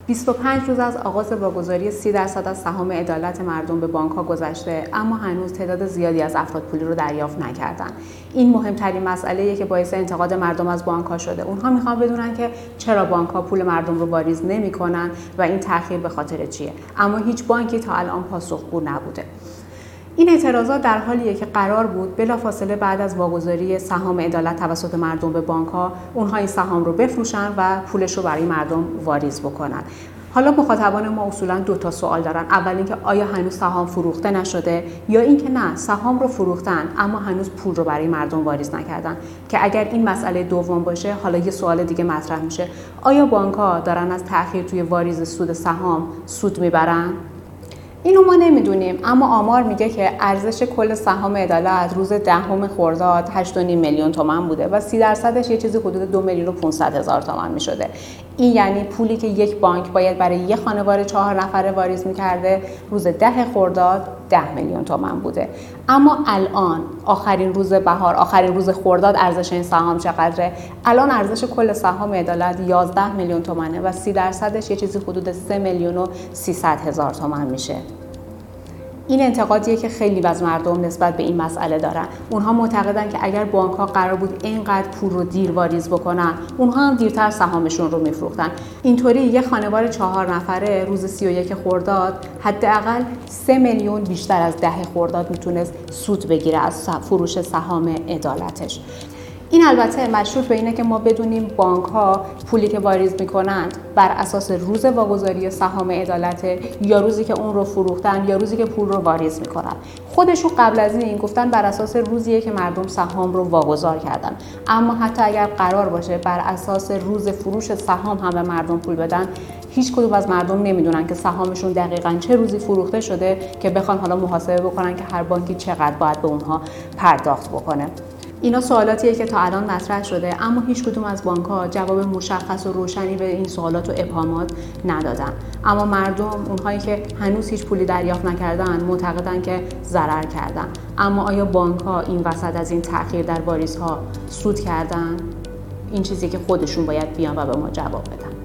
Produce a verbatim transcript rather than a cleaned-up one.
بیست و پنج روز از آغاز واگذاری سی درصد از سهام عدالت مردم به بانک‌ها گذشته، اما هنوز تعداد زیادی از افراد پولی رو دریافت نکردن. این مهمترین مسئله‌ایه که باعث انتقاد مردم از بانک‌ها شده. اونها میخوان بدونن که چرا بانک‌ها پول مردم رو واریز نمی‌کنن و این تأخیر به خاطر چیه. اما هیچ بانکی تا الان پاسخگو نبوده. این اعتراضات در حالیه که قرار بود بلافاصله بعد از واگذاری سهام عدالت توسط مردم به بانک‌ها، اونها این سهام رو بفروشن و پولش رو برای مردم واریز بکنن. حالا مخاطبان ما اصولاً دو تا سوال دارن. اول اینکه آیا هنوز سهام فروخته نشده، یا اینکه نه، سهام رو فروختن اما هنوز پول رو برای مردم واریز نکردن. که اگر این مسئله دوم باشه، حالا یه سوال دیگه مطرح میشه: آیا بانک‌ها دارن از تأخیر توی واریز سود سهام سود میبرن؟ اینو ما نمیدونیم، اما آمار میگه که ارزش کل سهام عدالت روز دهم خرداد هشت و نیم میلیون تومان بوده و سی درصدش یه چیزی حدود دو میلیون و پانصد هزار تومان میشده. این یعنی پولی که یک بانک باید برای یک خانواده چهار نفره واریز میکرده روز ده خرداد ده میلیون تومان بوده. اما الان آخرین روز بهار، آخرین روز خرداد، ارزش این سهام چقدره؟ الان ارزش کل سهام عدالت یازده میلیون تومانه و سی درصدش یه چیزی حدود سه میلیون و سیصد هزار تومان میشه. این انتقادیه که خیلی از مردم نسبت به این مسئله دارن. اونها معتقدن که اگر بانک‌ها قرار بود اینقدر پول رو دیر واریز بکنن، اونها هم دیرتر سهامشون رو میفروختن. اینطوری یک خانواده چهار نفره روز سی و یک خرداد حداقل سه میلیون بیشتر از ده خرداد میتونست سود بگیره از فروش سهام عدالتش. این البته مشروط به اینه که ما بدونیم بانک‌ها پولی که واریز میکنند بر اساس روز واگذاری سهام عدالت، یا روزی که اون رو فروختن، یا روزی که پول رو واریز میکنن. خودشون قبل از این گفتن بر اساس روزیه که مردم سهام رو واگذار کردن. اما حتی اگر قرار باشه بر اساس روز فروش سهام هم به مردم پول بدن، هیچ کدوم از مردم نمیدونن که سهامشون دقیقاً چه روزی فروخته شده که بخوان حالا محاسبه بکنن که هر بانکی چقدر باید به اونها پرداخت بکنه. اینا سوالاتیه که تا الان مطرح شده، اما هیچ کدوم از بانک‌ها جواب مشخص و روشنی به این سوالات و ابهامات ندادن. اما مردم، اونهایی که هنوز هیچ پولی دریافت نکردن، معتقدن که ضرر کردن. اما آیا بانک‌ها این وسط از این تأخیر در واریزها سود کردن؟ این چیزی که خودشون باید بیان و به ما جواب بدن.